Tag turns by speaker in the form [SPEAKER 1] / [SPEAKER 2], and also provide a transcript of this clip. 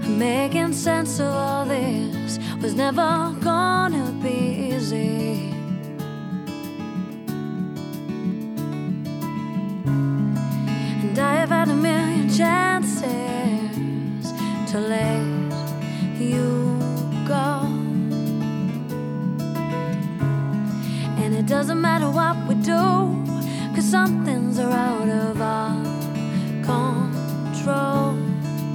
[SPEAKER 1] Making sense of all this was never gonna be easy. And I have had a million chances to let you go. And it doesn't matter what we do, 'cause some things are out of our control.